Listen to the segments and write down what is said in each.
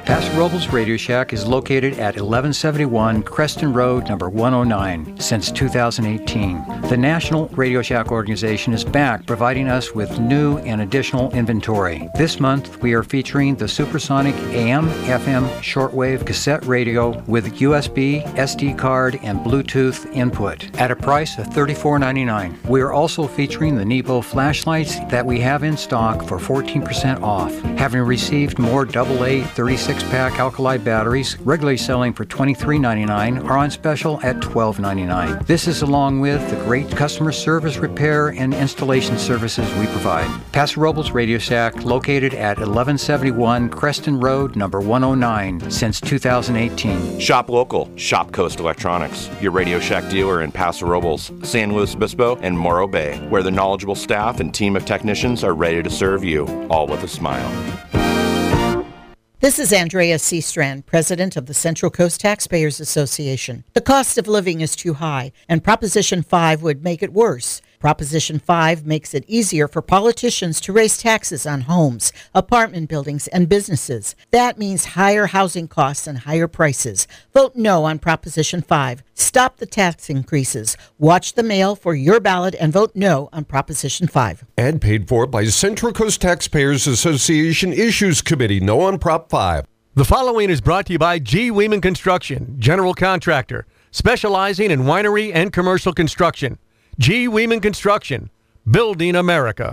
Paso Robles Radio Shack is located at 1171 Creston Road, number 109, since 2018. The National Radio Shack organization is back, providing us with new and additional inventory. This month, we are featuring the Supersonic AM/FM shortwave cassette radio with USB, SD card, and Bluetooth input at a price of $34.99. We are also featuring the Nebo flashlights that we have in stock for 14% off. Having received more AA 36-pack alkali batteries, regularly selling for $23.99, are on special at $12.99. This is along with the great customer service, repair, and installation services we provide. Paso Robles Radio Shack, located at 1171 Creston Road, number 109, since 2018. Shop local. Shop Coast Electronics, your Radio Shack dealer in Paso Robles, San Luis Obispo, and Morro Bay, where the knowledgeable staff and team of technicians are ready to serve you, all with a smile. This is Andrea C. Strand, president of the Central Coast Taxpayers Association. The cost of living is too high, and Proposition 5 would make it worse. Proposition 5 makes it easier for politicians to raise taxes on homes, apartment buildings, and businesses. That means higher housing costs and higher prices. Vote no on Proposition 5. Stop the tax increases. Watch the mail for your ballot and vote no on Proposition 5. And paid for by Central Coast Taxpayers Association Issues Committee. No on Prop 5. The following is brought to you by G. Weeman Construction, general contractor, specializing in winery and commercial construction. G. Weeman Construction, building America.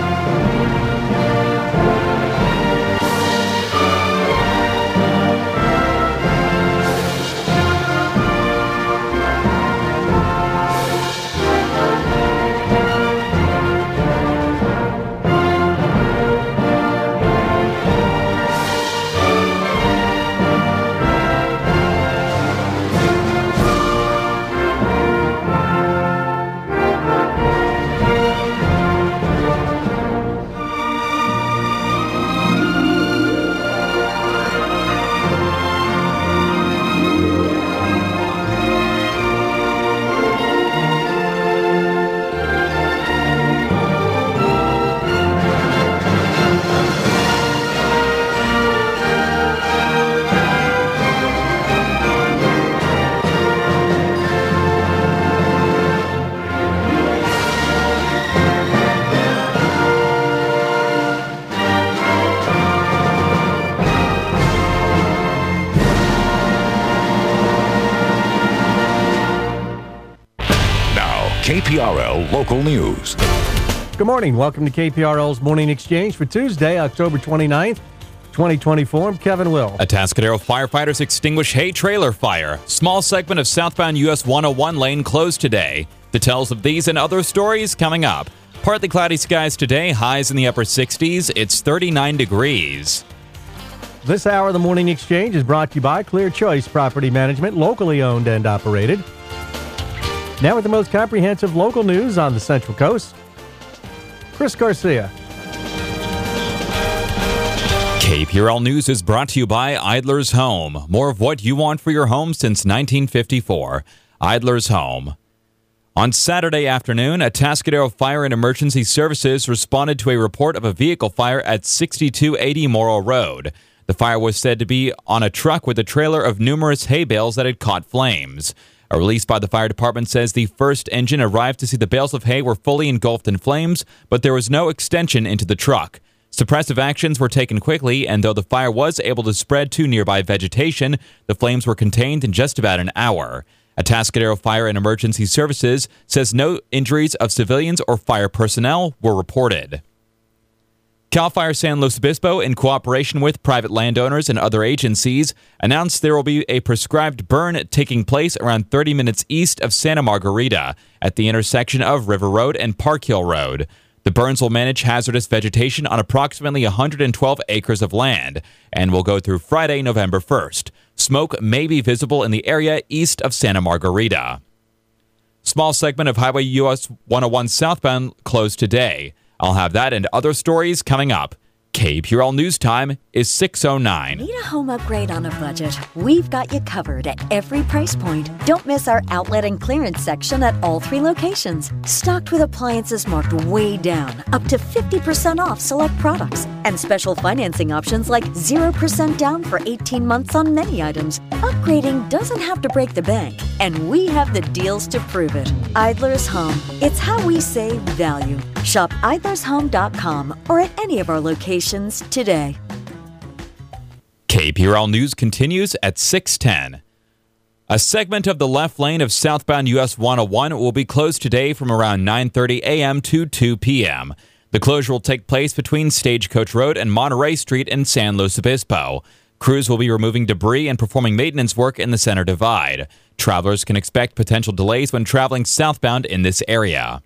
KPRL Local News. Good morning. Welcome to KPRL's Morning Exchange for Tuesday, October 29th, 2024. I'm Kevin Will. Atascadero firefighters extinguish hay trailer fire. Small segment of southbound US 101 lane closed today. Details of these and other stories coming up. Partly cloudy skies today, highs in the upper 60s. It's 39 degrees. This hour of the Morning Exchange is brought to you by Clear Choice Property Management, locally owned and operated. Now with the most comprehensive local news on the Central Coast, Chris Garcia. KPRL News is brought to you by Idler's Home. More of what you want for your home since 1954. Idler's Home. On Saturday afternoon, Atascadero Fire and Emergency Services responded to a report of a vehicle fire at 6280 Morro Road. The fire was said to be on a truck with a trailer of numerous hay bales that had caught flames. A release by the fire department says the first engine arrived to see the bales of hay were fully engulfed in flames, but there was no extension into the truck. Suppressive actions were taken quickly, and though the fire was able to spread to nearby vegetation, the flames were contained in just about an hour. Atascadero Fire and Emergency Services says no injuries of civilians or fire personnel were reported. CAL FIRE San Luis Obispo, in cooperation with private landowners and other agencies, announced there will be a prescribed burn taking place around 30 minutes east of Santa Margarita at the intersection of River Road and Park Hill Road. The burns will manage hazardous vegetation on approximately 112 acres of land and will go through Friday, November 1st. Smoke may be visible in the area east of Santa Margarita. Small segment of Highway US 101 southbound closed today. I'll have that and other stories coming up. KPRL News Time is 6:09. Need a home upgrade on a budget? We've got you covered at every price point. Don't miss our outlet and clearance section at all 3 locations. Stocked with appliances marked way down, up to 50% off select products. And special financing options like 0% down for 18 months on many items. Upgrading doesn't have to break the bank, and we have the deals to prove it. Idler's Home. It's how we say value. Shop idlershome.com or at any of our locations today. KPRL News continues at 6:10. A segment of the left lane of southbound US 101 will be closed today from around 9:30 a.m. to 2 p.m. The closure will take place between Stagecoach Road and Monterey Street in San Luis Obispo. Crews will be removing debris and performing maintenance work in the center divide. Travelers can expect potential delays when traveling southbound in this area.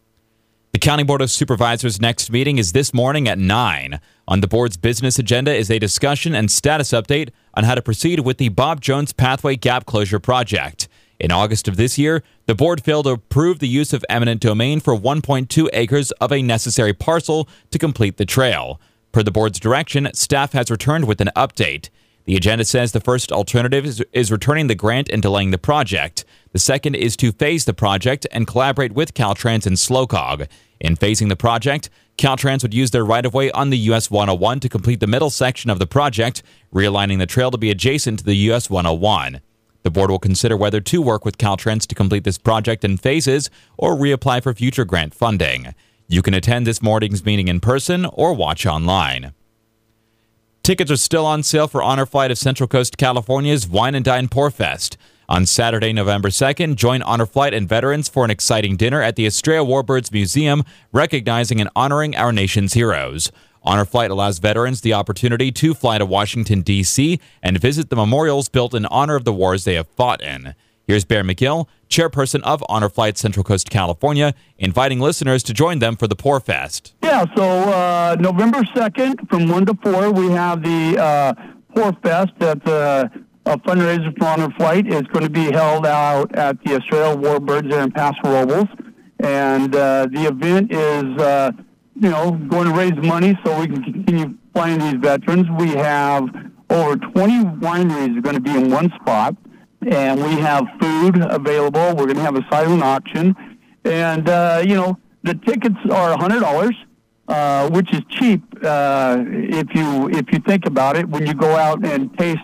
The County Board of Supervisors' next meeting is this morning at 9. On the board's business agenda is a discussion and status update on how to proceed with the Bob Jones Pathway Gap Closure Project. In August of this year, the board failed to approve the use of eminent domain for 1.2 acres of a necessary parcel to complete the trail. Per the board's direction, staff has returned with an update. The agenda says the first alternative is returning the grant and delaying the project. The second is to phase the project and collaborate with Caltrans and SLOCOG. In phasing the project, Caltrans would use their right-of-way on the US 101 to complete the middle section of the project, realigning the trail to be adjacent to the US 101. The board will consider whether to work with Caltrans to complete this project in phases or reapply for future grant funding. You can attend this morning's meeting in person or watch online. Tickets are still on sale for Honor Flight of Central Coast California's Wine and Dine Pour Fest. On Saturday, November 2nd, join Honor Flight and veterans for an exciting dinner at the Estrella Warbirds Museum, recognizing and honoring our nation's heroes. Honor Flight allows veterans the opportunity to fly to Washington, D.C. and visit the memorials built in honor of the wars they have fought in. Here's Bear McGill, chairperson of Honor Flight Central Coast California, inviting listeners to join them for the Pour Fest. Yeah, so November 2nd from 1 to 4, we have the Pour Fest at the fundraiser for Honor Flight. It's going to be held out at the Estrella Warbirds there in Paso Robles. And the event is, going to raise money so we can continue flying these veterans. We have over 20 wineries are going to be in one spot. And we have food available. We're going to have a silent auction. And, the tickets are $100, which is cheap if you think about it. When you go out and taste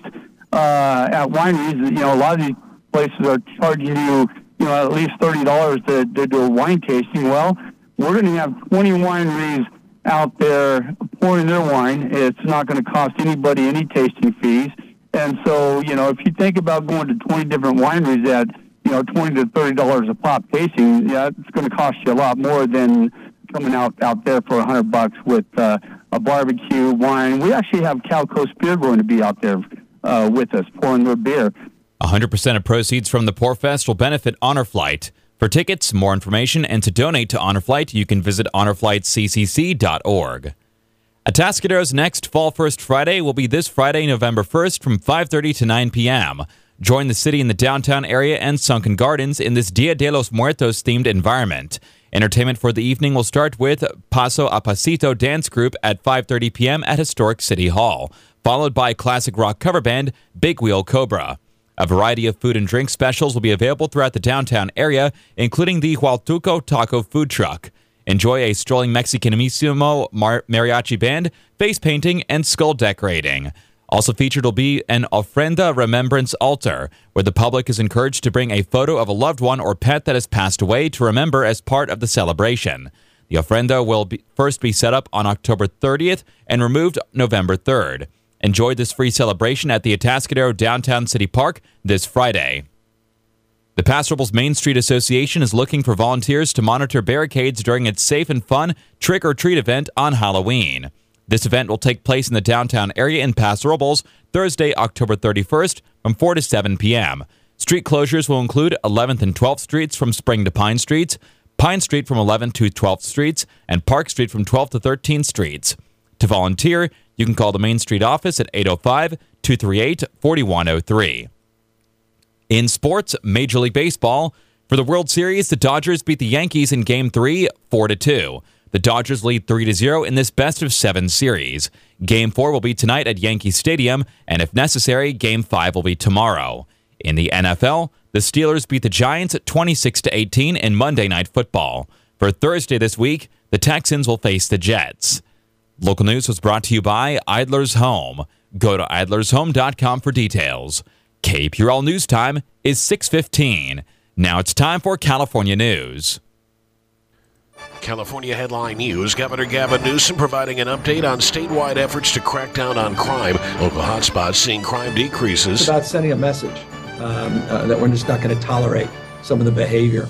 at wineries, a lot of these places are charging you, at least $30 to do a wine tasting. Well, we're going to have 20 wineries out there pouring their wine. It's not going to cost anybody any tasting fees. And so, if you think about going to 20 different wineries at, $20 to $30 a pop tasting, it's going to cost you a lot more than coming out there for $100 with a barbecue, wine. We actually have Cal Coast Beer going to be out there with us, pouring their beer. 100% of proceeds from the Pour Fest will benefit Honor Flight. For tickets, more information, and to donate to Honor Flight, you can visit honorflightccc.org. Atascadero's next Fall First Friday will be this Friday, November 1st from 5:30 to 9 p.m. Join the city in the downtown area and Sunken Gardens in this Dia de los Muertos themed environment. Entertainment for the evening will start with Paso a Pasito Dance Group at 5:30 p.m. at Historic City Hall, followed by classic rock cover band Big Wheel Cobra. A variety of food and drink specials will be available throughout the downtown area, including the Hualtuco Taco food truck. Enjoy a strolling Mexicanismo mariachi band, face painting, and skull decorating. Also featured will be an Ofrenda Remembrance Altar, where the public is encouraged to bring a photo of a loved one or pet that has passed away to remember as part of the celebration. The ofrenda will first be set up on October 30th and removed November 3rd. Enjoy this free celebration at the Atascadero Downtown City Park this Friday. The Paso Robles Main Street Association is looking for volunteers to monitor barricades during its safe and fun trick-or-treat event on Halloween. This event will take place in the downtown area in Paso Robles Thursday, October 31st from 4 to 7 p.m. Street closures will include 11th and 12th Streets from Spring to Pine Streets, Pine Street from 11th to 12th Streets, and Park Street from 12th to 13th Streets. To volunteer, you can call the Main Street office at 805-238-4103. In sports, Major League Baseball. For the World Series, the Dodgers beat the Yankees in Game 3, 4-2. The Dodgers lead 3-0 in this best-of-7 series. Game 4 will be tonight at Yankee Stadium, and if necessary, Game 5 will be tomorrow. In the NFL, the Steelers beat the Giants 26-18 in Monday Night Football. For Thursday this week, the Texans will face the Jets. Local news was brought to you by Idler's Home. Go to idlershome.com for details. KPRL News Time is 6:15. Now it's time for California news. California headline news. Governor Gavin Newsom providing an update on statewide efforts to crack down on crime. Local hotspots seeing crime decreases. It's about sending a message that we're just not going to tolerate some of the behavior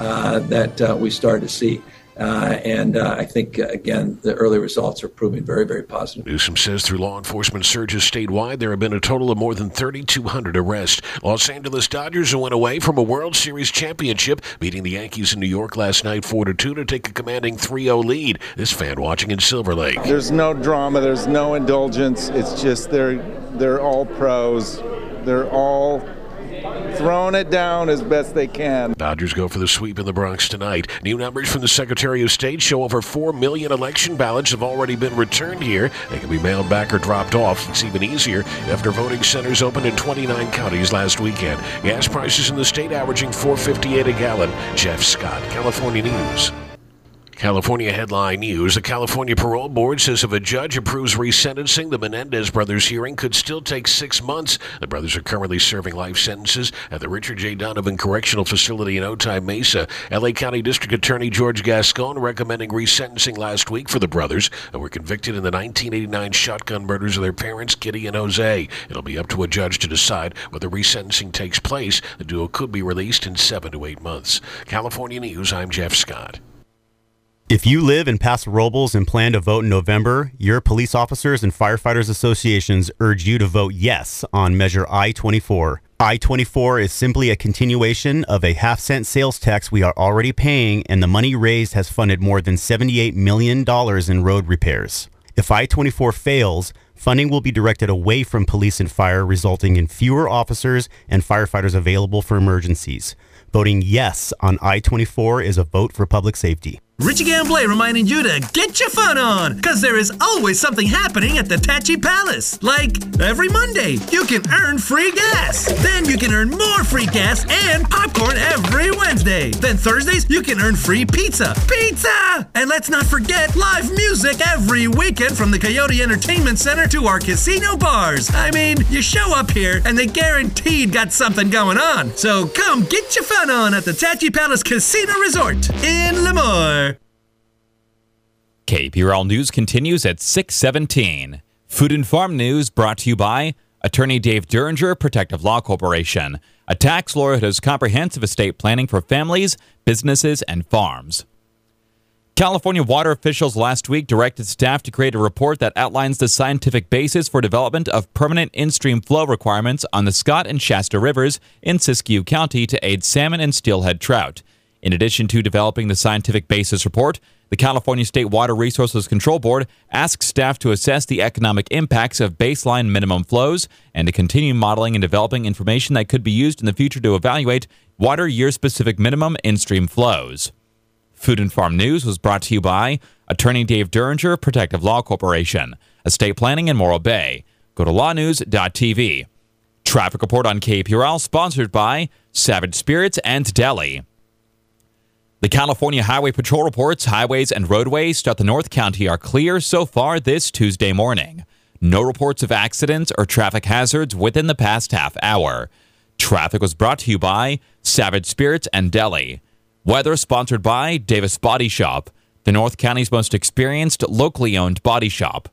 that we started to see. And I think, again, the early results are proving very, very positive. Newsom says through law enforcement surges statewide, there have been a total of more than 3,200 arrests. Los Angeles Dodgers went away from a World Series championship, beating the Yankees in New York last night 4-2 to take a commanding 3-0 lead. This fan watching in Silver Lake. There's no drama. There's no indulgence. It's just they're all pros. They're all throwing it down as best they can. Dodgers go for the sweep in the Bronx tonight. New numbers from the Secretary of State show over 4 million election ballots have already been returned here. They can be mailed back or dropped off. It's even easier after voting centers opened in 29 counties last weekend. Gas prices in the state averaging $4.58 a gallon. Jeff Scott, California News. California headline news. The California Parole Board says if a judge approves resentencing, the Menendez brothers' hearing could still take 6 months. The brothers are currently serving life sentences at the Richard J. Donovan Correctional Facility in Otay Mesa. L.A. County District Attorney George Gascon recommending resentencing last week for the brothers who were convicted in the 1989 shotgun murders of their parents, Kitty and Jose. It'll be up to a judge to decide whether resentencing takes place. The duo could be released in 7 to 8 months. California News, I'm Jeff Scott. If you live in Paso Robles and plan to vote in November, your police officers and firefighters associations urge you to vote yes on Measure I-24. I-24 is simply a continuation of a half-cent sales tax we are already paying, and the money raised has funded more than $78 million in road repairs. If I-24 fails, funding will be directed away from police and fire, resulting in fewer officers and firefighters available for emergencies. Voting yes on I-24 is a vote for public safety. Richie Gamblé reminding you to get your fun on, because there is always something happening at the Tachi Palace. Like, every Monday, you can earn free gas. Then you can earn more free gas and popcorn every Wednesday. Then Thursdays, you can earn free pizza. Pizza! And let's not forget live music every weekend from the Coyote Entertainment Center to our casino bars. I mean, you show up here and they guaranteed got something going on. So come get your fun on at the Tachi Palace Casino Resort in Lemoore. KPRL News continues at 6:17. Food and Farm News brought to you by Attorney Dave Duringer, Protective Law Corporation, a tax lawyer who does comprehensive estate planning for families, businesses, and farms. California water officials last week directed staff to create a report that outlines the scientific basis for development of permanent in-stream flow requirements on the Scott and Shasta rivers in Siskiyou County to aid salmon and steelhead trout. In addition to developing the scientific basis report, the California State Water Resources Control Board asks staff to assess the economic impacts of baseline minimum flows and to continue modeling and developing information that could be used in the future to evaluate water year-specific minimum in-stream flows. Food and Farm News was brought to you by Attorney Dave Duringer, Protective Law Corporation, Estate Planning in Morro Bay. Go to lawnews.tv. Traffic report on KPRL sponsored by Savage Spirits and Deli. The California Highway Patrol reports highways and roadways throughout the North County are clear so far this Tuesday morning. No reports of accidents or traffic hazards within the past half hour. Traffic was brought to you by Savage Spirits and Deli. Weather sponsored by Davis Body Shop, the North County's most experienced locally owned body shop.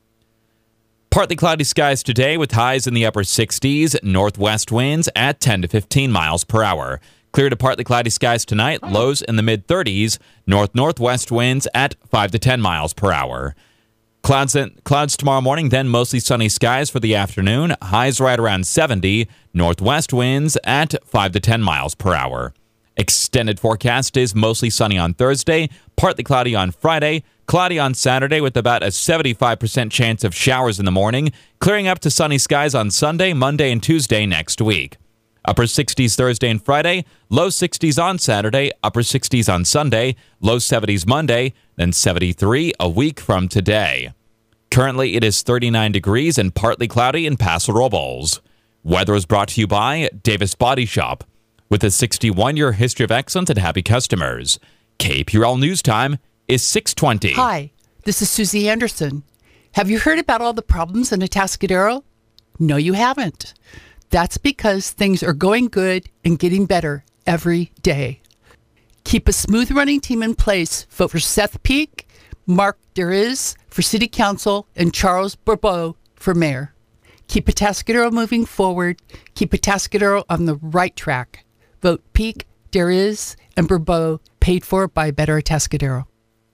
Partly cloudy skies today with highs in the upper 60s, northwest winds at 10 to 15 miles per hour. Clear to partly cloudy skies tonight, lows in the mid-30s, north-northwest winds at 5 to 10 miles per hour. Clouds tomorrow morning, then mostly sunny skies for the afternoon, highs right around 70, northwest winds at 5 to 10 miles per hour. Extended forecast is mostly sunny on Thursday, partly cloudy on Friday, cloudy on Saturday with about a 75% chance of showers in the morning, clearing up to sunny skies on Sunday, Monday, and Tuesday next week. Upper 60s Thursday and Friday, low 60s on Saturday, upper 60s on Sunday, low 70s Monday, then 73 a week from today. Currently, it is 39 degrees and partly cloudy in Paso Robles. Weather is brought to you by Davis Body Shop, with a 61-year history of excellence and happy customers. KPRL News Time is 6:20. Hi, this is Susie Anderson. Have you heard about all the problems in Atascadero? No, you haven't. That's because things are going good and getting better every day. Keep a smooth running team in place. Vote for Seth Peak, Mark Deriz for City Council, and Charles Bourbeau for Mayor. Keep Atascadero moving forward. Keep Atascadero on the right track. Vote Peak, Deriz, and Bourbeau, paid for by Better Atascadero.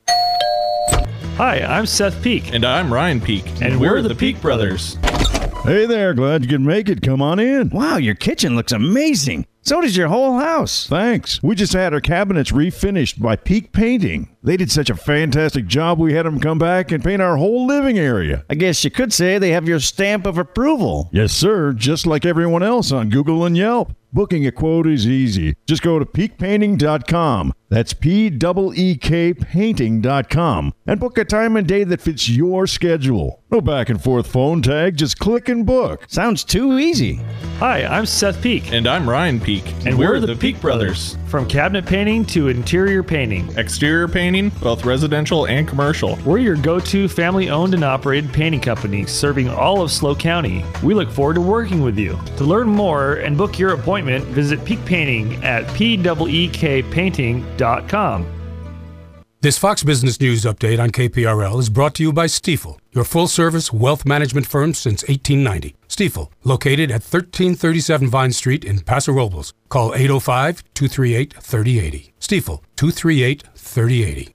Hi, I'm Seth Peak. And I'm Ryan Peak. And we're the Peak Brothers. Hey there, glad you could make it. Come on in. Wow, your kitchen looks amazing. So does your whole house. Thanks. We just had our cabinets refinished by Peak Painting. They did such a fantastic job, we had them come back and paint our whole living area. I guess you could say they have your stamp of approval. Yes, sir, just like everyone else on Google and Yelp. Booking a quote is easy. Just go to peakpainting.com. That's P-E-E-K painting.com. And book a time and day that fits your schedule. No back and forth phone tag, just click and book. Sounds too easy. Hi, I'm Seth Peak. And I'm Ryan Peak. And we're the Peak Brothers. From cabinet painting to interior painting. Exterior painting, both residential and commercial. We're your go-to family-owned and operated painting company serving all of SLO County. We look forward to working with you. To learn more and book your appointment, visit Peak Painting at peekpainting.com. This Fox Business News update on KPRL is brought to you by Stifel, your full-service wealth management firm since 1890. Stifel, located at 1337 Vine Street in Paso Robles. Call 805-238-3080. Stifel, 238-3080.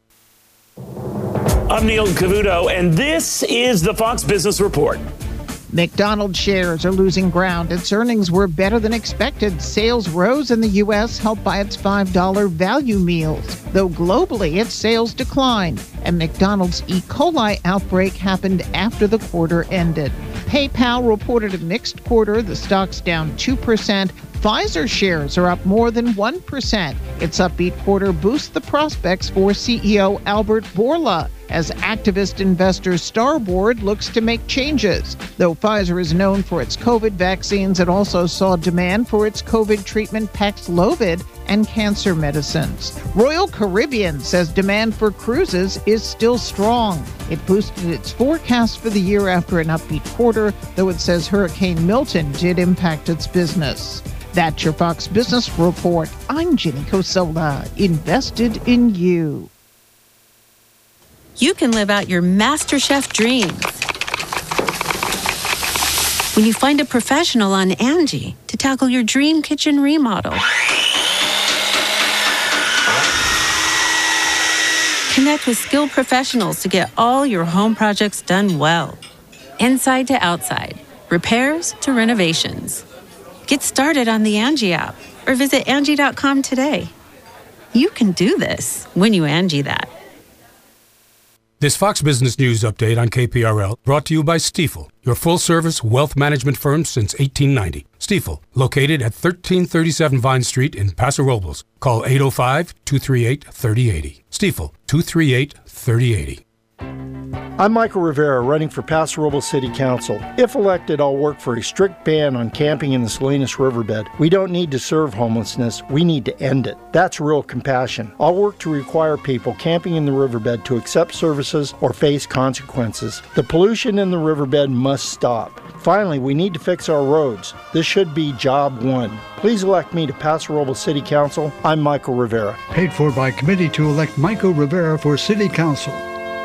I'm Neil Cavuto, and this is the Fox Business Report. McDonald's shares are losing ground. Its earnings were better than expected. Sales rose in the U.S., helped by its $5 value meals, though globally its sales declined. And McDonald's E. coli outbreak happened after the quarter ended. PayPal reported a mixed quarter. The stock's down 2%. Pfizer shares are up more than 1%. Its upbeat quarter boosts the prospects for CEO Albert Bourla as activist investor Starboard looks to make changes. Though Pfizer is known for its COVID vaccines, it also saw demand for its COVID treatment Paxlovid and cancer medicines. Royal Caribbean says demand for cruises is still strong. It boosted its forecast for the year after an upbeat quarter, though it says Hurricane Milton did impact its business. That's your Fox Business Report. I'm Jenny Cosola, invested in you. You can live out your MasterChef dreams when you find a professional on Angie to tackle your dream kitchen remodel. Connect with skilled professionals to get all your home projects done well. Inside to outside, repairs to renovations. Get started on the Angie app or visit Angie.com today. You can do this when you Angie that. This Fox Business News update on KPRL brought to you by Stifel, your full-service wealth management firm since 1890. Stifel, located at 1337 Vine Street in Paso Robles. Call 805-238-3080. Stifel, 238-3080. I'm Michael Rivera, running for Paso Robles City Council. If elected, I'll work for a strict ban on camping in the Salinas Riverbed. We don't need to serve homelessness, we need to end it. That's real compassion. I'll work to require people camping in the riverbed to accept services or face consequences. The pollution in the riverbed must stop. Finally, we need to fix our roads. This should be job one. Please elect me to Paso Robles City Council. I'm Michael Rivera. Paid for by committee to elect Michael Rivera for City Council.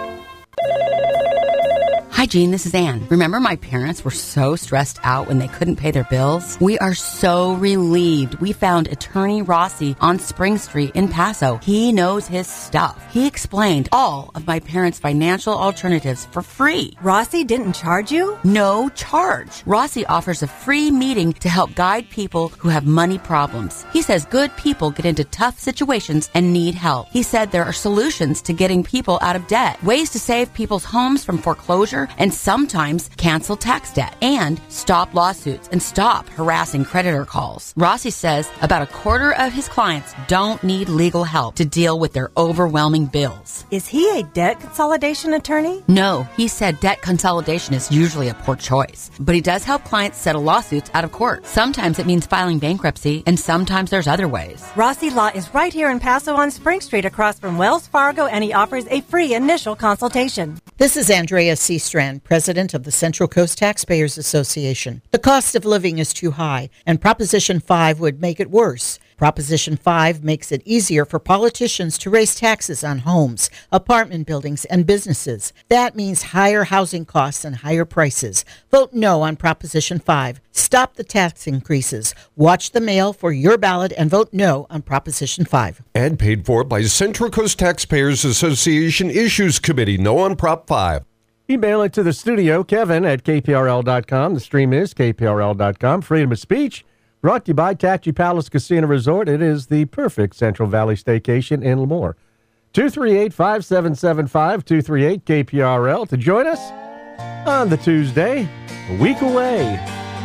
Hi, Jean, this is Ann. Remember my parents were so stressed out when they couldn't pay their bills? We are so relieved we found Attorney Rossi on Spring Street in Paso. He knows his stuff. He explained all of my parents' financial alternatives for free. Rossi didn't charge you? No charge. Rossi offers a free meeting to help guide people who have money problems. He says good people get into tough situations and need help. He said there are solutions to getting people out of debt, ways to save people's homes from foreclosure, and sometimes cancel tax debt, and stop lawsuits and stop harassing creditor calls. Rossi says about a quarter of his clients don't need legal help to deal with their overwhelming bills. Is he a debt consolidation attorney? No, he said debt consolidation is usually a poor choice, but he does help clients settle lawsuits out of court. Sometimes it means filing bankruptcy, and sometimes there's other ways. Rossi Law is right here in Paso on Spring Street across from Wells Fargo, and he offers a free initial consultation. This is Andrea C. Strand, president of the Central Coast Taxpayers Association. The cost of living is too high, and Proposition 5 would make it worse. Proposition 5 makes it easier for politicians to raise taxes on homes, apartment buildings, and businesses. That means higher housing costs and higher prices. Vote no on Proposition 5. Stop the tax increases. Watch the mail for your ballot and vote no on Proposition 5. And paid for by Central Coast Taxpayers Association Issues Committee. No on Prop 5. Email it to the studio, Kevin at KPRL.com. The stream is KPRL.com. Freedom of speech. Brought to you by Tachi Palace Casino Resort. It is the perfect Central Valley staycation in Lemoore. 238-5775, 238-KPRL to join us on the Tuesday, a week away.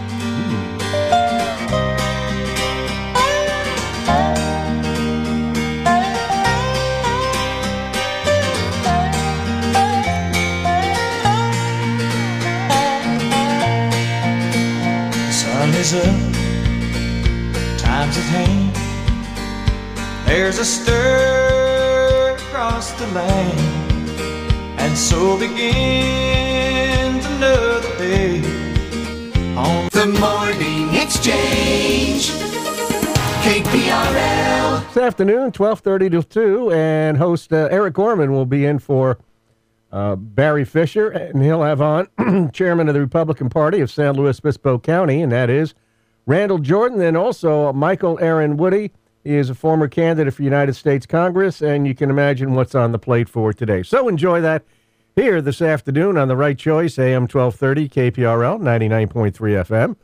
The sun is up. Time's at hand. There's a stir across the land, and so begins another day on the Morning Exchange. KPRL. This afternoon, 12:30 to 2, and host Eric Gorman will be in for Barry Fisher, and he'll have on chairman of the Republican Party of San Luis Obispo County, and that is Randall Jordan, and also Michael Aaron Woody. He is a former candidate for United States Congress, and you can imagine what's on the plate for today. So enjoy that here this afternoon on The Right Choice, AM 1230, KPRL, 99.3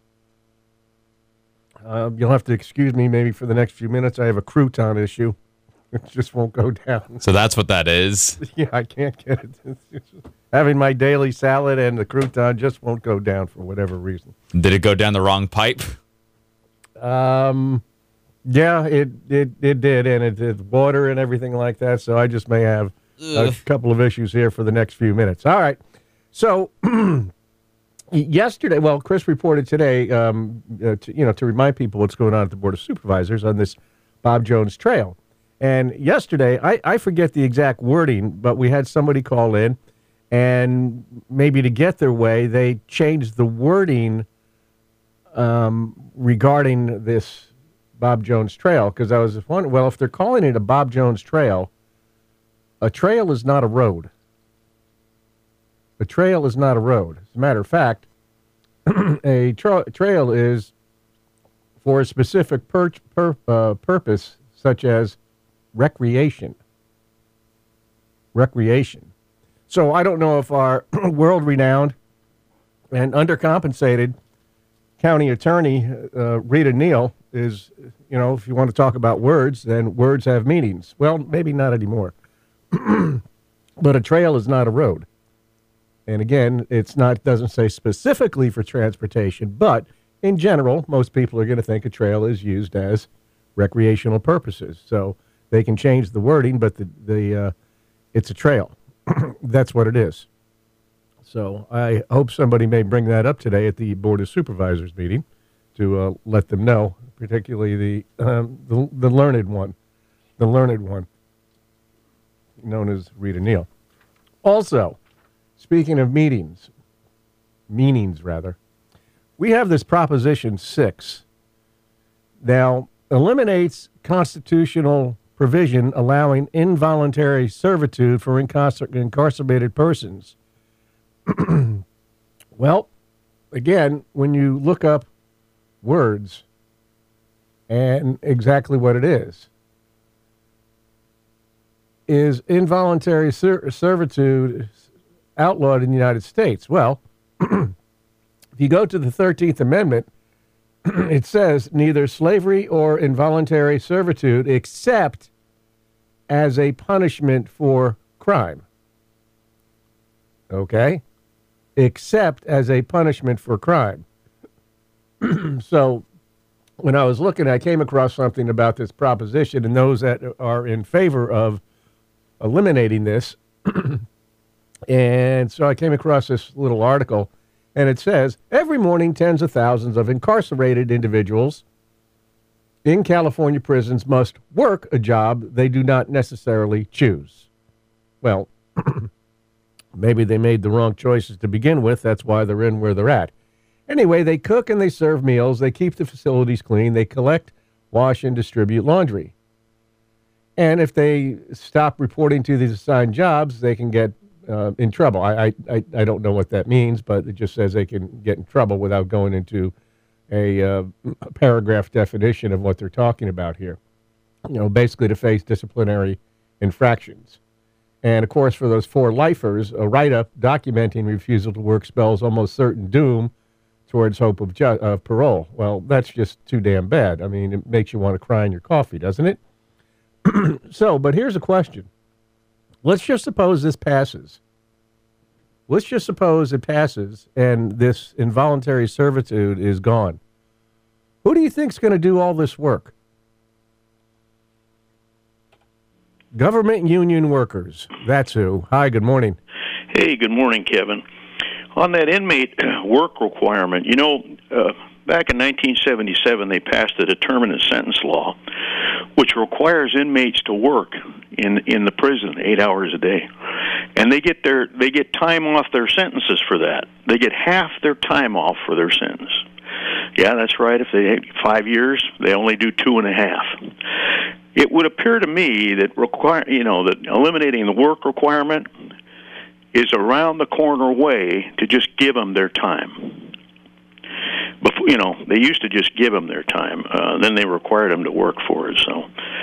FM. You'll have to excuse me maybe for the next few minutes. I have a crouton issue. It just won't go down. So that's what that is? Yeah, I can't get it. Having my daily salad and the crouton just won't go down for whatever reason. Did it go down the wrong pipe? Yeah, it did, and it did water and everything like that, so I just may have a couple of issues here for the next few minutes. All right. So yesterday, well, Chris reported today, to remind people what's going on at the Board of Supervisors on this Bob Jones Trail. And yesterday, I forget the exact wording, but we had somebody call in, and maybe to get their way, they changed the wording regarding this Bob Jones Trail, because I was wondering, well, if they're calling it a Bob Jones Trail, a trail is not a road. A trail is not a road. As a matter of fact, a trail is for a specific purpose, such as recreation. Recreation. So I don't know if our world-renowned and undercompensated county attorney, Rita Neal, is, if you want to talk about words, then words have meanings. Well, maybe not anymore. But a trail is not a road. And again, doesn't say specifically for transportation, but in general, most people are going to think a trail is used as recreational purposes. So they can change the wording, but it's a trail. That's what it is. So I hope somebody may bring that up today at the Board of Supervisors meeting to let them know, particularly the learned one, known as Rita Neal. Also, speaking of meanings, we have this Proposition 6. Now, eliminates constitutional provision allowing involuntary servitude for incarcerated persons. Well, again, when you look up words and exactly what it is involuntary servitude outlawed in the United States? Well, if you go to the 13th Amendment, it says neither slavery or involuntary servitude except as a punishment for crime. Okay? Except as a punishment for crime. So when I was looking, I came across something about this proposition, and those that are in favor of eliminating this. And so I came across this little article, and it says, every morning tens of thousands of incarcerated individuals in California prisons must work a job they do not necessarily choose. Well, Maybe they made the wrong choices to begin with. That's why they're in where they're at. Anyway, they cook and they serve meals. They keep the facilities clean. They collect, wash, and distribute laundry. And if they stop reporting to these assigned jobs, they can get in trouble. I don't know what that means, but it just says they can get in trouble without going into a paragraph definition of what they're talking about here. Basically to face disciplinary infractions. And, of course, for those 4 lifers, a write-up documenting refusal to work spells almost certain doom towards hope of parole. Well, that's just too damn bad. I mean, it makes you want to cry in your coffee, doesn't it? But here's a question. Let's just suppose this passes. Let's just suppose it passes and this involuntary servitude is gone. Who do you think's going to do all this work? Government union workers. That's who. Hi, good morning. Hey, good morning, Kevin. On that inmate work requirement, back in 1977, they passed the determinate sentence law, which requires inmates to work in the prison 8 hours a day, and they get time off their sentences for that. They get half their time off for their sentence. Yeah, that's right. If they have 5 years, they only do 2.5. It would appear to me that that eliminating the work requirement is around the corner way to just give them their time. Before, they used to just give them their time. Then they required them to work for it. So,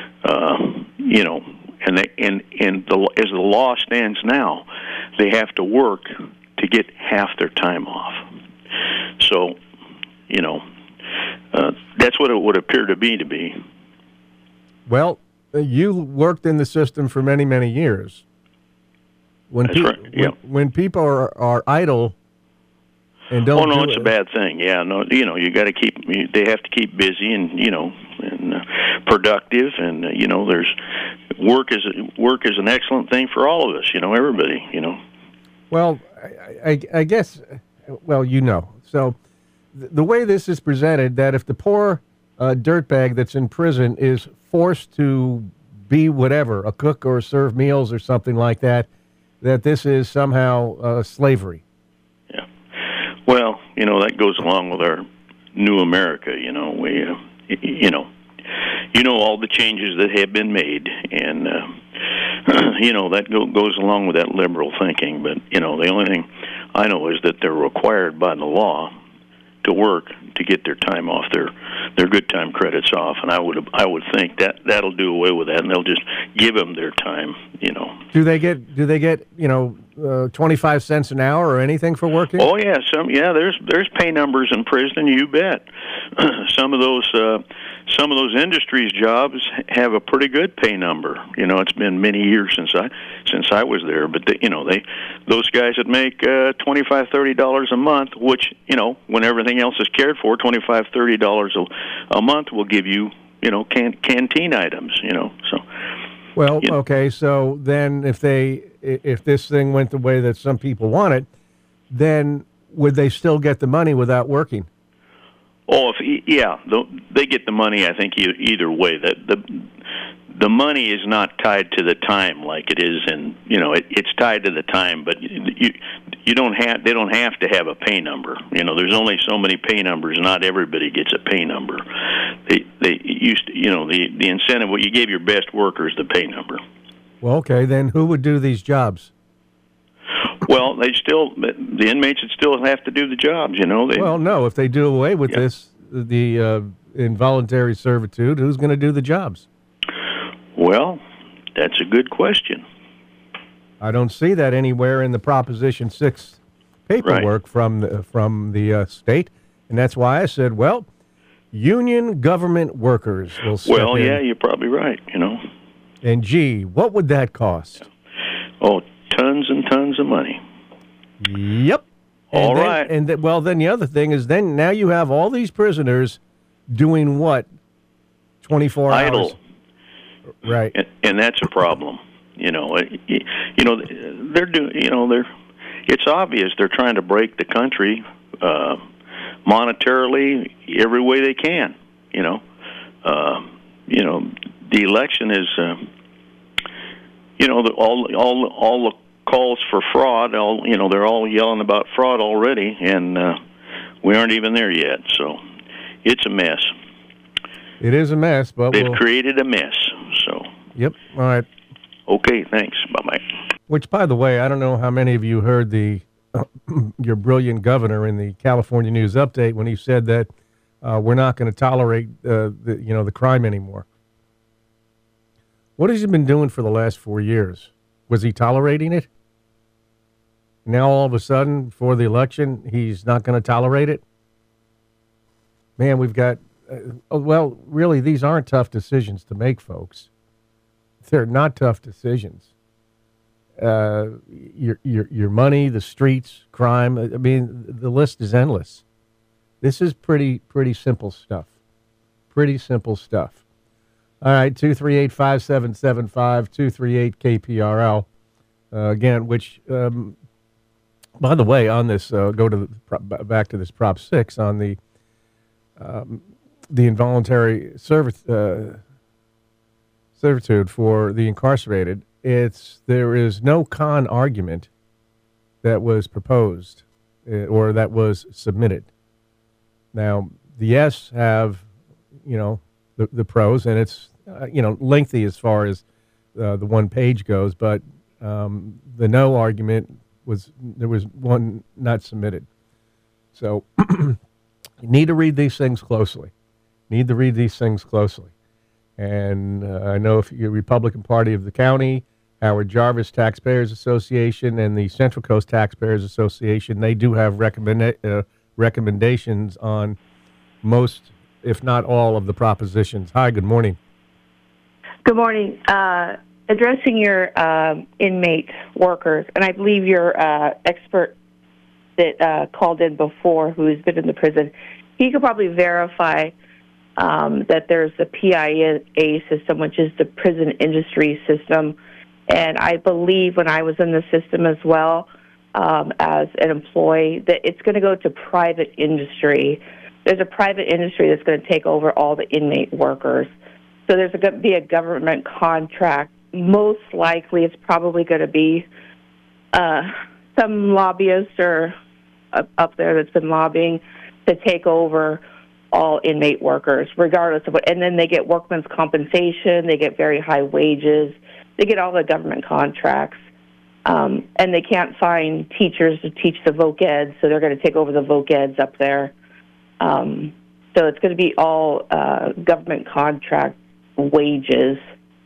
as the law stands now, they have to work to get half their time off. So, that's what it would appear to be. Well, you worked in the system for many, many years. That's right. Yeah. When people are idle and don't. Oh no, it's a bad thing. Yeah, no, you got to keep. They have to keep busy and productive, and there's work is an excellent thing for all of us. Everybody. Well, I guess. Well, so the way this is presented, that if the poor dirtbag that's in prison is forced to be whatever, a cook or serve meals or something like that, that this is somehow slavery. Yeah. Well, that goes along with our new America. We, all the changes that have been made, and that goes along with that liberal thinking. But the only thing I know is that they're required by the law to work to get their time off, their good time credits off, and I would think that'll do away with that, and they'll just give them their time. Do they get 25 cents an hour or anything for working? Oh yeah, there's pay numbers in prison. You bet. Some of those industries jobs have a pretty good pay number. It's been many years since I was there, but those guys that make $25, $30 a month, which when everything else is cared for, $25, $30 a month will give you canteen items. So. Well, okay. So then, if this thing went the way that some people want it, then would they still get the money without working? Oh, they get the money. I think either way. That the money is not tied to the time like it is, and it's tied to the time. But they don't have to have a pay number. There's only so many pay numbers. Not everybody gets a pay number. They used to, the incentive. What you gave your best workers the pay number. Well, okay. Then who would do these jobs? Well, the inmates would still have to do the jobs, Well, no. If they do away with this, the involuntary servitude, who's going to do the jobs? Well, that's a good question. I don't see that anywhere in the Proposition 6 paperwork from the state, and that's why I said, well, union government workers will step in. Well, yeah, you're probably right, And gee, what would that cost? Oh, tons and tons of money. Yep. All right. And then the other thing is now you have all these prisoners doing what? 24 Idle. hours. Right. And that's a problem. They're doing. It's obvious they're trying to break the country monetarily every way they can. The election is. All the calls for fraud. They're all yelling about fraud already, and we aren't even there yet. So it's a mess. It is a mess, but they've created a mess. So. Yep. All right. Okay. Thanks. Bye-bye. Which, by the way, I don't know how many of you heard your brilliant governor in the California News Update when he said that we're not going to tolerate the crime anymore. What has he been doing for the last 4 years? Was he tolerating it? Now all of a sudden, before the election, he's not going to tolerate it? Man, we've got really, these aren't tough decisions to make, folks. They're not tough decisions. Your money, the streets, crime. I mean, the list is endless. This is pretty simple stuff. Pretty simple stuff. All right, 238-5775, 238-KPRL. Again, which, by the way, on this, go to back to this Prop 6 on the involuntary servitude for the incarcerated. There is no con argument that was proposed or that was submitted. Now, the yes have, the pros, and it's, lengthy as far as the one page goes, but the no argument there was one not submitted. So you need to read these things closely. And I know if you're Republican Party of the county, Howard Jarvis Taxpayers Association, and the Central Coast Taxpayers Association, they do have recommendations on most, if not all, of the propositions. Hi, good morning. Good morning. Addressing your inmate workers, and I believe your expert that called in before, who's been in the prison, he could probably verify that there's the PIA system, which is the prison industry system. And I believe when I was in the system as well, as an employee, that it's going to go to private industry. There's a private industry that's going to take over all the inmate workers. So there's going to be a government contract. Most likely it's probably going to be some lobbyist or up there that's been lobbying to take over all inmate workers, regardless of what. And then they get workman's compensation, they get very high wages, they get all the government contracts. And they can't find teachers to teach the voc eds, so they're going to take over the voc eds up there. So it's going to be all government contract wages,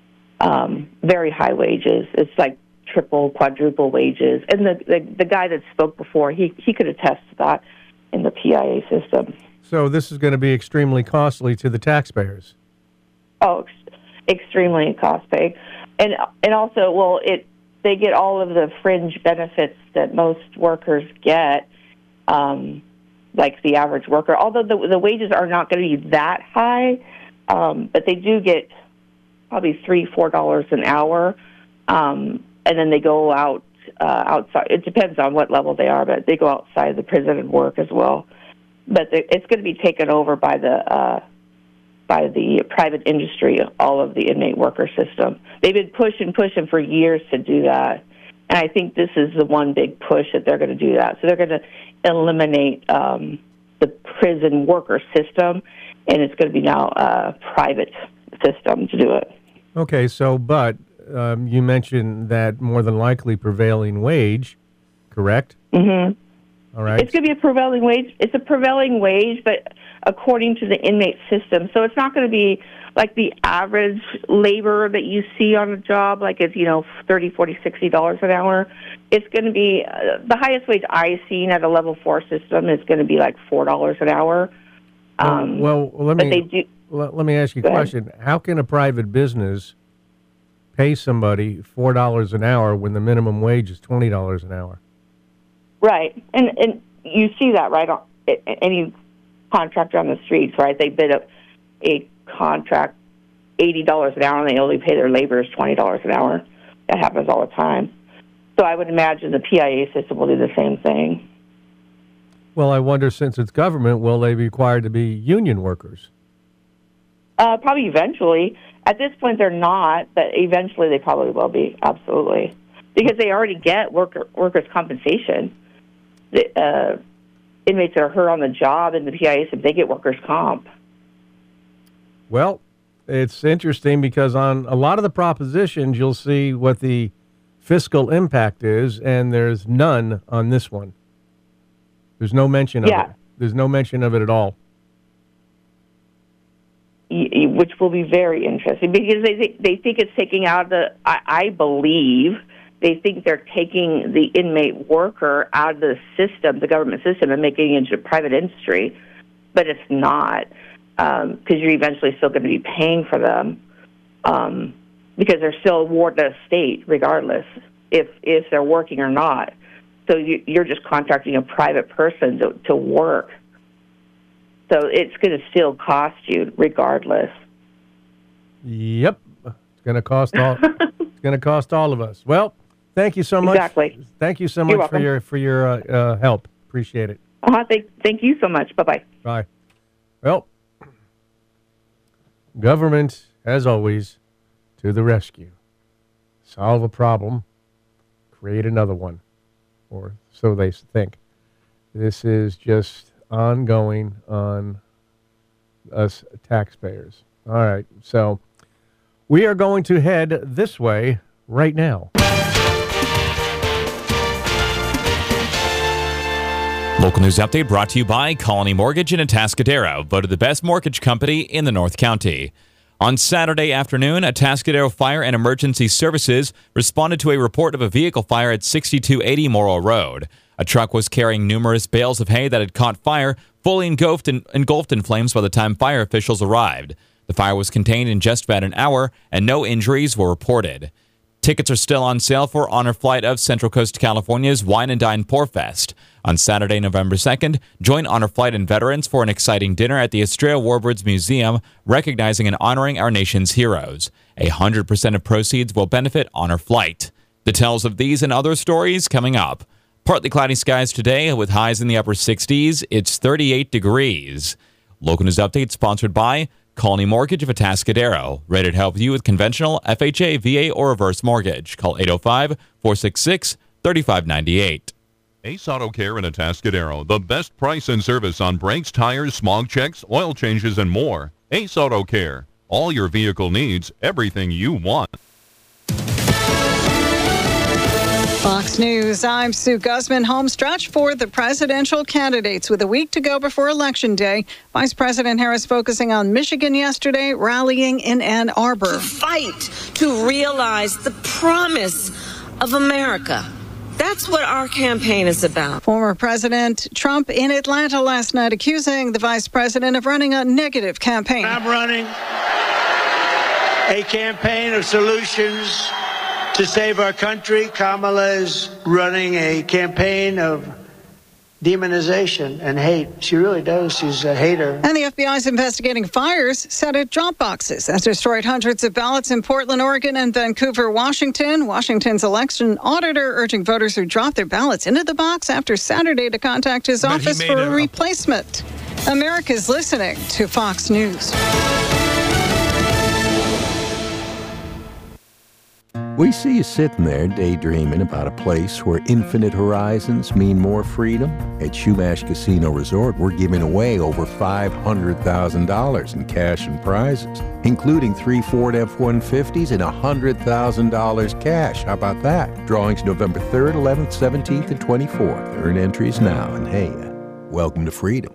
very high wages. It's like triple, quadruple wages. And the guy that spoke before, he could attest to that in the PIA system. So this is going to be extremely costly to the taxpayers. Oh, extremely costly. And also, they get all of the fringe benefits that most workers get, like the average worker. Although the wages are not going to be that high, but they do get probably $3-4 an hour, and then they go out outside. It depends on what level they are, but they go outside the prison and work as well. But it's going to be taken over by the private industry, all of the inmate worker system. They've been pushing for years to do that. And I think this is the one big push that they're going to do that. So they're going to eliminate the prison worker system, and it's going to be now a private system to do it. Okay, but you mentioned that more than likely prevailing wage, correct? Mm-hmm. All right. It's going to be a prevailing wage. It's a prevailing wage, but according to the inmate system. So it's not going to be like the average labor that you see on a job, like it's, $30, $40, $60 an hour. It's going to be the highest wage I've seen at a level 4 system is going to be like $4 an hour. Let me ask you a question. How can a private business pay somebody $4 an hour when the minimum wage is $20 an hour? Right, and you see that, right, on any contractor on the streets, right? They bid up a contract $80 an hour, and they only pay their laborers $20 an hour. That happens all the time. So I would imagine the PIA system will do the same thing. Well, I wonder, since it's government, will they be required to be union workers? Probably eventually. At this point, they're not, but eventually they probably will be, absolutely. because they already get workers' compensation. The inmates that are hurt on the job in the PIA system, they get workers' comp. Well, it's interesting because on a lot of the propositions, you'll see what the fiscal impact is, and there's none on this one. There's no mention of it. There's no mention of it at all. Which will be very interesting because they think it's taking out I believe they think they're taking the inmate worker out of the system, the government system, and making it into private industry, but it's not, because you're eventually still going to be paying for them, because they're still awarded a state regardless if they're working or not. So you're just contracting a private person to work. So it's going to still cost you regardless. Yep, it's going to cost all. It's going to cost all of us. Well, thank you so much. Exactly. Thank you so much for your help. Appreciate it. Thank you so much. Bye-bye. Bye. Well, government, as always, to the rescue. Solve a problem, create another one, or so they think. This is just ongoing on us taxpayers. All right, so we are going to head this way right now. Local news update brought to you by Colony Mortgage in Atascadero, voted the best mortgage company in the North County. On Saturday afternoon, Atascadero Fire and Emergency Services responded to a report of a vehicle fire at 6280 Morrill Road. A truck was carrying numerous bales of hay that had caught fire, fully engulfed in flames by the time fire officials arrived. The fire was contained in just about an hour, and no injuries were reported. Tickets are still on sale for Honor Flight of Central Coast California's Wine and Dine Pour Fest. On Saturday, November 2nd, join Honor Flight and veterans for an exciting dinner at the Estrella Warbirds Museum, recognizing and honoring our nation's heroes. 100% of proceeds will benefit Honor Flight. Details of these and other stories coming up. Partly cloudy skies today with highs in the upper 60s. It's 38 degrees. Local news update sponsored by Colony Mortgage of Atascadero. Ready to help you with conventional, FHA, VA, or reverse mortgage. Call 805-466-3598. Ace Auto Care in Atascadero. The best price and service on brakes, tires, smog checks, oil changes, and more. Ace Auto Care. All your vehicle needs, everything you want. Fox News, I'm Sue Guzman. Home stretch for the presidential candidates with a week to go before Election Day. Vice President Harris focusing on Michigan yesterday, rallying in Ann Arbor. To fight to realize the promise of America. That's what our campaign is about. Former President Trump in Atlanta last night accusing the vice president of running a negative campaign. I'm running a campaign of solutions to save our country. Kamala is running a campaign of demonization and hate. She really does. She's a hater. And the FBI is investigating fires set at drop boxes that destroyed hundreds of ballots in Portland, Oregon, and Vancouver, Washington. Washington's election auditor urging voters who dropped their ballots into the box after Saturday to contact his office for a replacement. America's listening to Fox News. We see you sitting there daydreaming about a place where infinite horizons mean more freedom. At Shumash Casino Resort, we're giving away over $500,000 in cash and prizes, including 3 Ford F-150s and $100,000 cash. How about that? Drawings November 3rd, 11th, 17th, and 24th. Earn entries now, and hey, welcome to freedom.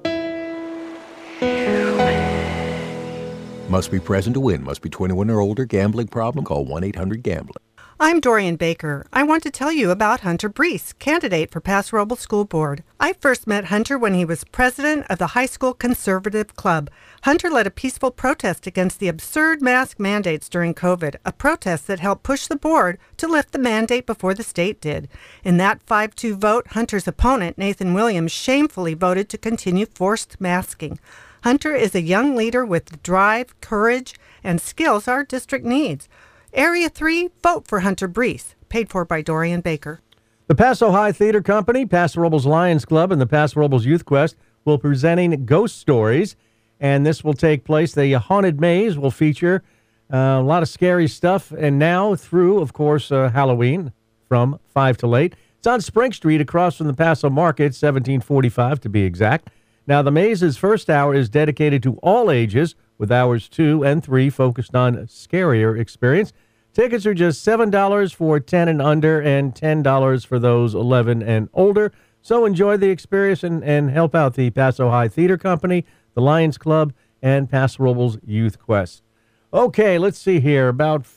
Must be present to win. Must be 21 or older. Gambling problem? Call 1-800-GAMBLER. I'm Dorian Baker. I want to tell you about Hunter Brees, candidate for Paso Robles School Board. I first met Hunter when he was president of the High School Conservative Club. Hunter led a peaceful protest against the absurd mask mandates during COVID, a protest that helped push the board to lift the mandate before the state did. In that 5-2 vote, Hunter's opponent, Nathan Williams, shamefully voted to continue forced masking. Hunter is a young leader with the drive, courage, and skills our district needs. Area 3, vote for Hunter Brees. Paid for by Dorian Baker. The Paso High Theater Company, Paso Robles Lions Club, and the Paso Robles Youth Quest will be presenting Ghost Stories, and this will take place. The Haunted Maze will feature a lot of scary stuff, and now through, of course, Halloween, from 5 till 8. It's on Spring Street across from the Paso Market, 1745 to be exact. Now, the Maze's first hour is dedicated to all ages, with hours 2 and 3 focused on scarier experience. Tickets are just $7 for 10 and under and $10 for those 11 and older. So enjoy the experience and help out the Paso High Theater Company, the Lions Club, and Paso Robles Youth Quest. Okay, let's see here. About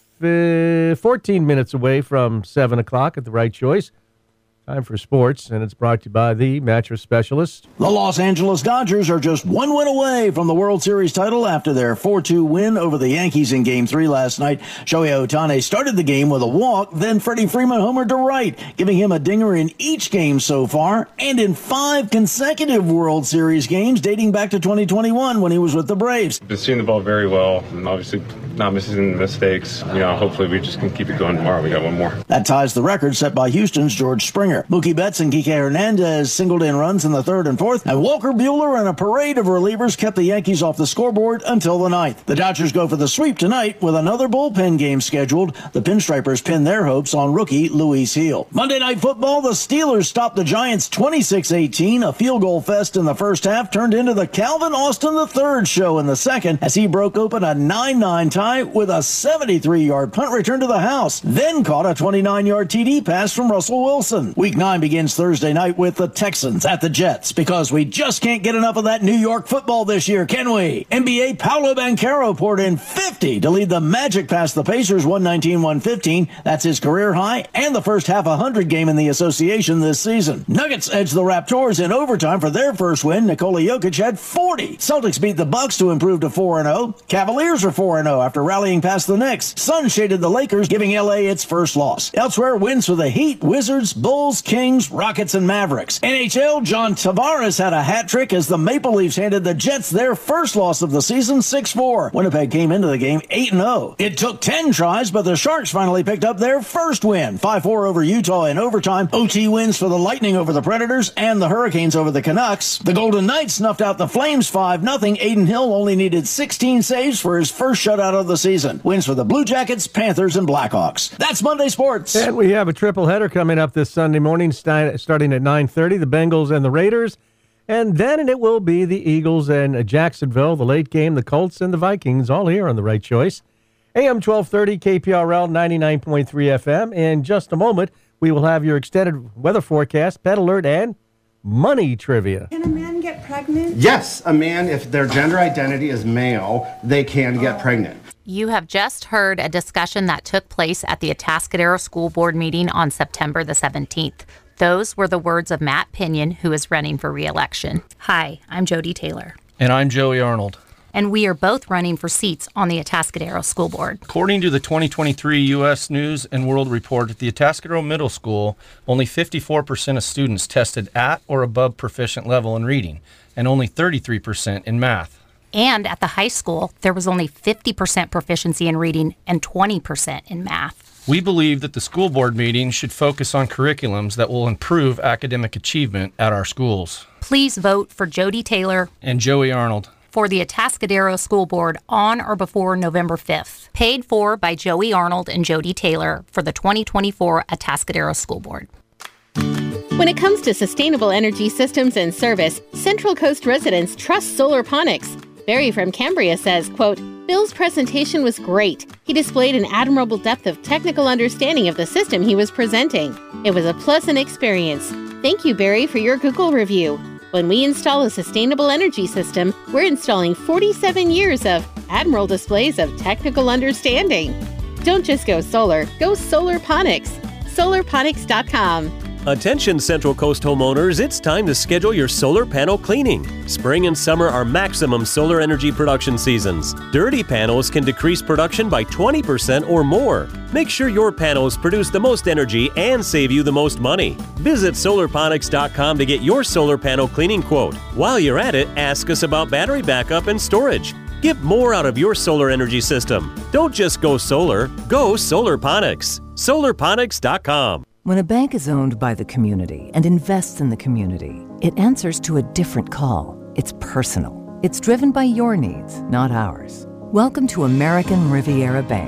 14 minutes away from 7 o'clock at the Right Choice. Time for sports, and it's brought to you by the Mattress Specialist. The Los Angeles Dodgers are just one win away from the World Series title after their 4-2 win over the Yankees in Game 3 last night. Shohei Ohtani started the game with a walk, then Freddie Freeman homered to right, giving him a dinger in each game so far, and in 5 consecutive World Series games dating back to 2021 when he was with the Braves. Been seeing the ball very well, and obviously not missing mistakes. Hopefully we just can keep it going tomorrow. We got one more. That ties the record set by Houston's George Springer. Mookie Betts and Kike Hernandez singled in runs in the 3rd and 4th, and Walker Buehler and a parade of relievers kept the Yankees off the scoreboard until the 9th. The Dodgers go for the sweep tonight with another bullpen game scheduled. The Pinstripers pin their hopes on rookie Luis Gil. Monday Night Football, the Steelers stopped the Giants 26-18. A field goal fest in the first half turned into the Calvin Austin III show in the second as he broke open a 9-9 tie with a 73-yard punt return to the house, then caught a 29-yard TD pass from Russell Wilson. Week 9 begins Thursday night with the Texans at the Jets, because we just can't get enough of that New York football this year, can we? NBA Paolo Banchero poured in 50 to lead the Magic past the Pacers 119-115. That's his career high and the first half 100 game in the association this season. Nuggets edged the Raptors in overtime for their first win. Nikola Jokic had 40. Celtics beat the Bucks to improve to 4-0. Cavaliers are 4-0 after rallying past the Knicks. Sun shaded the Lakers, giving LA its first loss. Elsewhere, wins for the Heat, Wizards, Bulls, Kings, Rockets, and Mavericks. NHL, John Tavares had a hat trick as the Maple Leafs handed the Jets their first loss of the season, 6-4. Winnipeg came into the game 8-0. It took 10 tries, but the Sharks finally picked up their first win, 5-4 over Utah in overtime. OT wins for the Lightning over the Predators and the Hurricanes over the Canucks. The Golden Knights snuffed out the Flames 5-0. Aiden Hill only needed 16 saves for his first shutout of the season. Wins for the Blue Jackets, Panthers, and Blackhawks. That's Monday Sports. And we have a triple header coming up this Sunday morning, starting at 9:30, the Bengals and the Raiders. And then it will be the Eagles and Jacksonville, the late game, the Colts and the Vikings, all here on the Right Choice. AM 1230, KPRL 99.3 FM. In just a moment, we will have your extended weather forecast, pet alert, and money trivia. Can a man get pregnant? Yes, a man, if their gender identity is male, they can get pregnant. You have just heard a discussion that took place at the Atascadero School Board meeting on September the 17th. Those were the words of Matt Pinion, who is running for re-election. Hi, I'm Jody Taylor. And I'm Joey Arnold. And we are both running for seats on the Atascadero School Board. According to the 2023 U.S. News and World Report, at the Atascadero Middle School, only 54% of students tested at or above proficient level in reading, and only 33% in math. And at the high school, there was only 50% proficiency in reading and 20% in math. We believe that the school board meeting should focus on curriculums that will improve academic achievement at our schools. Please vote for Jody Taylor and Joey Arnold for the Atascadero School Board on or before November 5th. Paid for by Joey Arnold and Jody Taylor for the 2024 Atascadero School Board. When it comes to sustainable energy systems and service, Central Coast residents trust Solarponics. Barry from Cambria says, quote, Bill's presentation was great. He displayed an admirable depth of technical understanding of the system he was presenting. It was a pleasant experience. Thank you, Barry, for your Google review. When we install a sustainable energy system, we're installing 47 years of admirable displays of technical understanding. Don't just go solar, go Solarponics. Solarponics.com. Attention Central Coast homeowners, it's time to schedule your solar panel cleaning. Spring and summer are maximum solar energy production seasons. Dirty panels can decrease production by 20% or more. Make sure your panels produce the most energy and save you the most money. Visit solarponics.com to get your solar panel cleaning quote. While you're at it, ask us about battery backup and storage. Get more out of your solar energy system. Don't just go solar, go Solarponics. Solarponics.com. When a bank is owned by the community and invests in the community, it answers to a different call. It's personal. It's driven by your needs, not ours. Welcome to American Riviera Bank.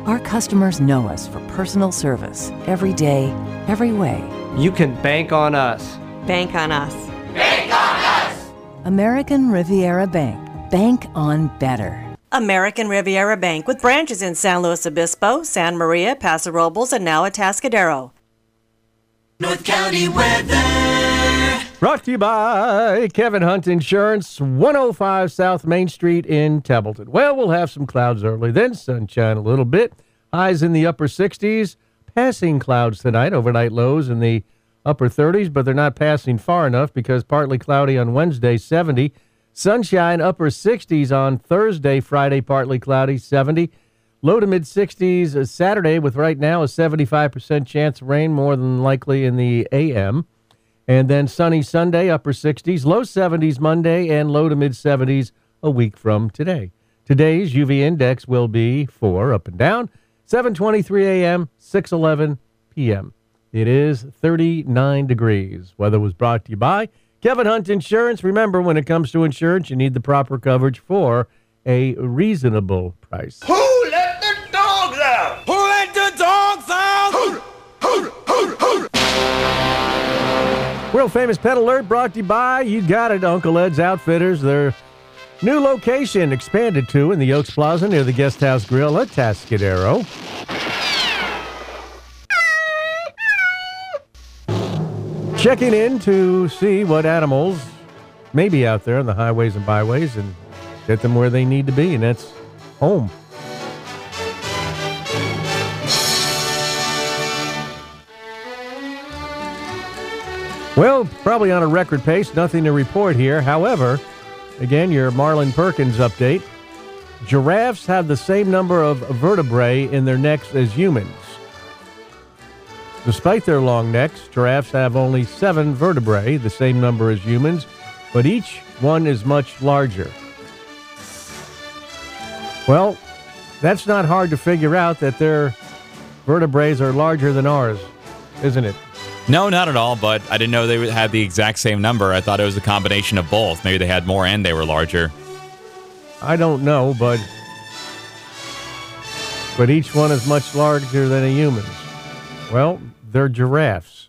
Our customers know us for personal service every day, every way. You can bank on us. Bank on us. American Riviera Bank. Bank on better. American Riviera Bank with branches in San Luis Obispo, San Maria, Paso Robles, and now Atascadero. North County weather. Brought to you by Kevin Hunt Insurance, 105 South Main Street in Templeton. Well, we'll have some clouds early, then sunshine a little bit. Highs in the upper 60s. Passing clouds tonight, overnight lows in the upper 30s, but they're not passing far enough because partly cloudy on Wednesday, 70. Sunshine, upper 60s on Thursday, Friday, partly cloudy, 70. Low to mid 60s Saturday with right now a 75% chance of rain, more than likely in the AM. And then sunny Sunday, upper 60s, low 70s Monday, and low to mid 70s a week from today. Today's UV index will be 4 up and down, 7:23 a.m., 6:11 p.m. It is 39 degrees. Weather was brought to you by Kevin Hunt Insurance. Remember, when it comes to insurance, you need the proper coverage for a reasonable price. Who let the dogs out? Who let the dogs out? World famous pet alert brought to you by, you got it, Uncle Ed's Outfitters. Their new location expanded to in the Oaks Plaza near the Guest House Grill at Atascadero. Checking in to see what animals may be out there on the highways and byways and get them where they need to be, and that's home. Well, probably on a record pace, nothing to report here. However, again, your Marlon Perkins update. Giraffes have the same number of vertebrae in their necks as humans. Despite their long necks, giraffes have only 7 vertebrae, the same number as humans, but each one is much larger. Well, that's not hard to figure out that their vertebrae are larger than ours, isn't it? No, not at all, but I didn't know they had the exact same number. I thought it was a combination of both. Maybe they had more and they were larger. I don't know, but each one is much larger than a human's. Well, they're giraffes.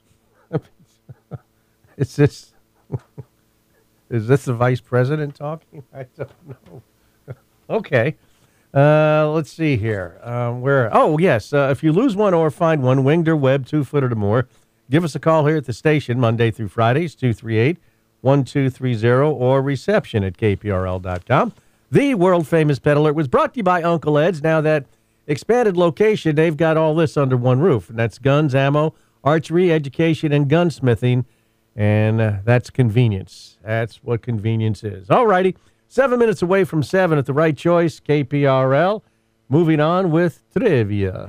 Is this the vice president talking? I don't know. Okay. Let's see here. If you lose one or find one, winged or webbed, 2-foot or more, give us a call here at the station Monday through Fridays, 238-1230, or reception at kprl.com. The world-famous Pet Alert was brought to you by Uncle Ed's. Now that expanded location, they've got all this under one roof, and that's guns, ammo, archery, education, and gunsmithing, and that's convenience. That's what convenience is. All righty, 7 minutes away from 7 at the right choice, KPRL. Moving on with trivia.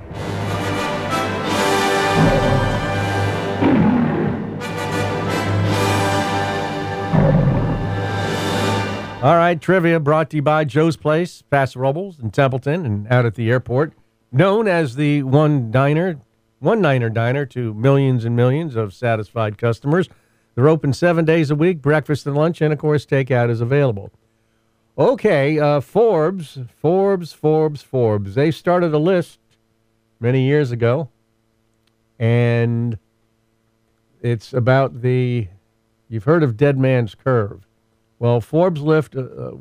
All right, trivia brought to you by Joe's Place, Paso Robles, and Templeton, and out at the airport. Known as the one-niner diner to millions and millions of satisfied customers. They're open 7 days a week, breakfast and lunch, and, of course, takeout is available. Okay, Forbes. They started a list many years ago, and it's about you've heard of Dead Man's Curve. Well, Forbes list of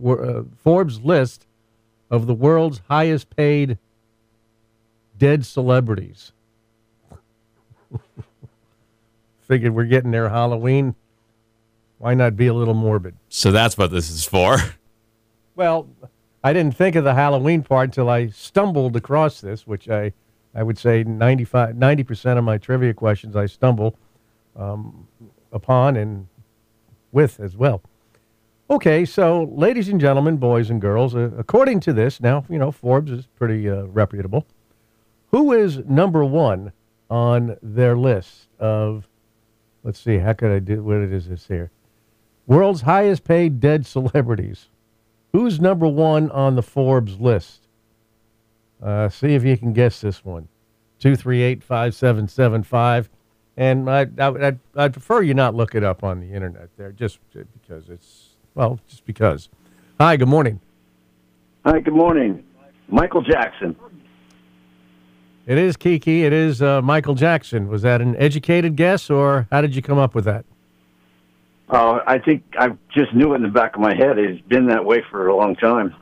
the world's highest paid dead celebrities. Figured we're getting there Halloween. Why not be a little morbid? So that's what this is for. Well, I didn't think of the Halloween part until I stumbled across this, which I would say 90% of my trivia questions I stumble upon and with as well. Okay, so ladies and gentlemen, boys and girls, according to this, now, Forbes is pretty reputable. Who is number one on their list of, let's see, how could I do, what is this here? World's highest paid dead celebrities. Who's number one on the Forbes list? See if you can guess this one. 238-5775. And I'd prefer you not look it up on the internet there, just because it's, just because. Hi, good morning. Hi, good morning. Michael Jackson. It is Kiki. It is Michael Jackson. Was that an educated guess, or how did you come up with that? I think I just knew it in the back of my head. It's been that way for a long time.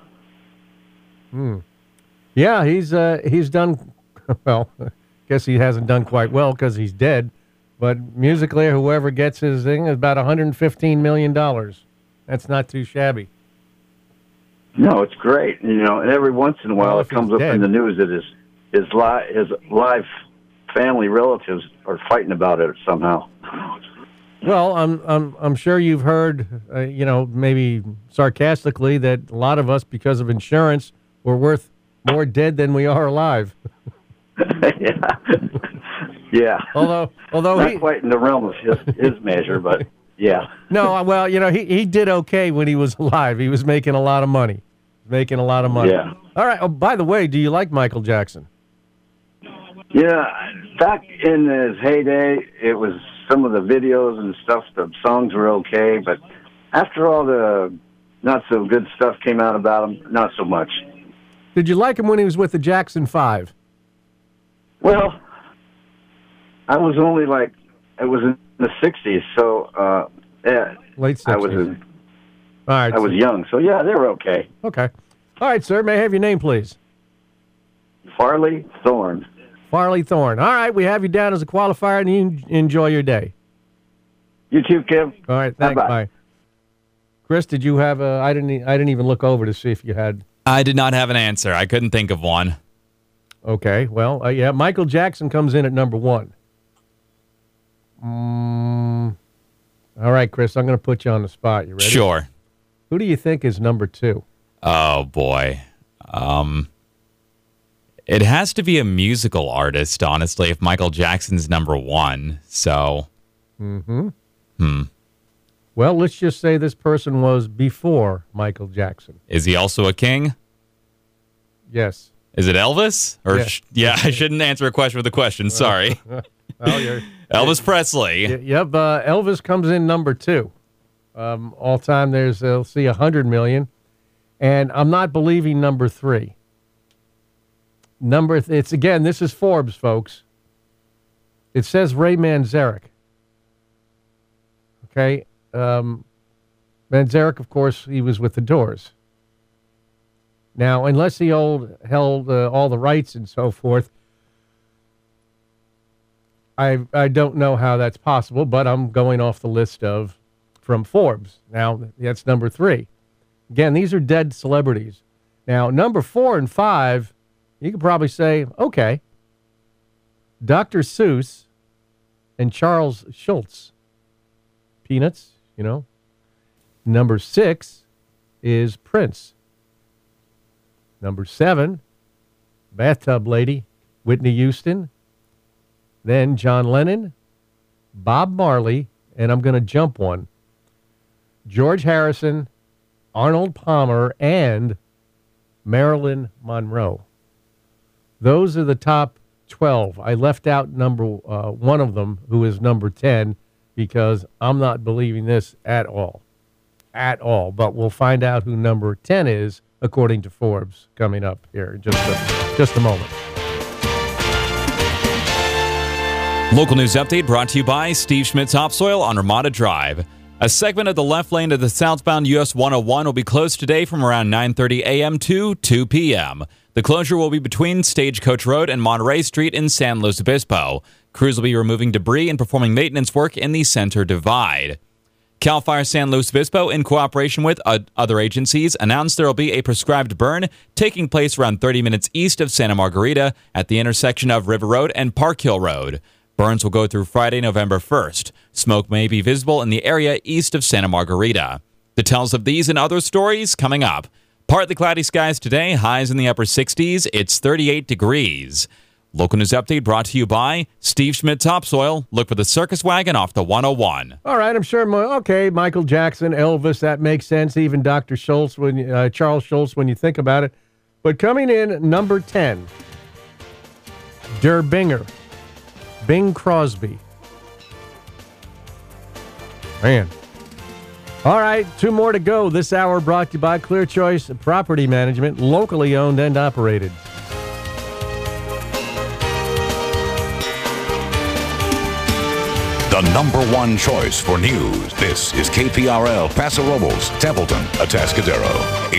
Yeah, he's done well. I guess he hasn't done quite well because he's dead. But musically, whoever gets his thing is about $115 million. That's not too shabby. No, it's great. You know, and every once in a while it comes up in the news that his live family relatives are fighting about it somehow. Well, I'm sure you've heard, maybe sarcastically, that a lot of us, because of insurance, we're worth more dead than we are alive. Yeah. Although not quite in the realm of his measure, but yeah. No, well, he did okay when he was alive. He was making a lot of money. Yeah. All right. Oh, by the way, do you like Michael Jackson? Yeah. Back in his heyday, it was some of the videos and stuff. The songs were okay, but after all the not so good stuff came out about him, not so much. Did you like him when he was with the Jackson 5? Well, I was only it was in the 60s, so late 60s. All right. I was young, so yeah, they were okay. Okay. All right, sir. May I have your name, please? Farley Thorne. Farley Thorne. All right, we have you down as a qualifier, and you enjoy your day. You too, Kim. All right, thanks. Bye-bye. Bye. Chris, did you have a? I didn't even look over to see if you had. I did not have an answer. I couldn't think of one. Okay, well, yeah, Michael Jackson comes in at number 1. All right, Chris, I'm going to put you on the spot. You ready? Sure. Who do you think is number 2? Oh, boy. It has to be a musical artist, honestly, if Michael Jackson's number 1. So. Well, let's just say this person was before Michael Jackson. Is he also a king? Yes. Is it Elvis? Or yeah. I shouldn't answer a question with a question. Sorry. Elvis Presley. Yep. Elvis comes in number 2. All time, there's, let's see, 100 million. And I'm not believing number 3. It's again, this is Forbes, folks. It says Ray Manzarek. Okay. Manzarek, of course, he was with the Doors. Now, unless he held all the rights and so forth, I don't know how that's possible, but I'm going off the list from Forbes. Now, that's number 3. Again, these are dead celebrities. Now, number 4 and 5, you could probably say, okay, Dr. Seuss and Charles Schultz. Peanuts, Number 6 is Prince. Number 7, Bathtub Lady, Whitney Houston. Then John Lennon, Bob Marley, and I'm going to jump one, George Harrison, Arnold Palmer, and Marilyn Monroe. Those are the top 12. I left out number one of them, who is number 10, because I'm not believing this at all. At all. But we'll find out who number 10 is, according to Forbes, coming up here in just a moment. Local news update brought to you by Steve Schmidt Topsoil on Ramada Drive. A segment of the left lane of the southbound US 101 will be closed today from around 9:30 a.m. to 2 p.m. The closure will be between Stagecoach Road and Monterey Street in San Luis Obispo. Crews will be removing debris and performing maintenance work in the center divide. CAL FIRE San Luis Obispo, in cooperation with other agencies, announced there will be a prescribed burn taking place around 30 minutes east of Santa Margarita at the intersection of River Road and Park Hill Road. Burns will go through Friday, November 1st. Smoke may be visible in the area east of Santa Margarita. Details of these and other stories coming up. Partly cloudy skies today, highs in the upper 60s. It's 38 degrees. Local news update brought to you by Steve Schmidt Topsoil. Look for the circus wagon off the 101. All right, I'm sure. Okay, Michael Jackson, Elvis, that makes sense. Even Dr. Schultz, Charles Schultz, when you think about it. But coming in number 10, Der Binger. Bing Crosby. Man. All right, 2 more to go. This hour brought to you by Clear Choice Property Management, locally owned and operated. the #1 choice for news. This is KPRL Paso Robles, Templeton, Atascadero.